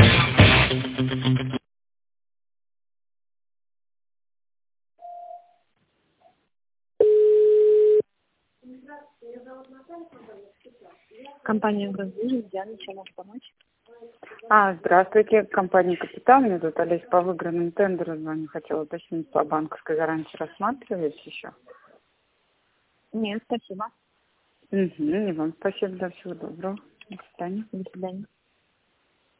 Компания «Госдвижимость», Диана, чем могу помочь? Здравствуйте, компания «Капитал». Меня зовут Олеся, по выигранному тендеру звоню. Хотела уточнить, по банковской гарантии рассматриваете еще? Нет, спасибо. И вам спасибо, всего доброго. До свидания. До свидания.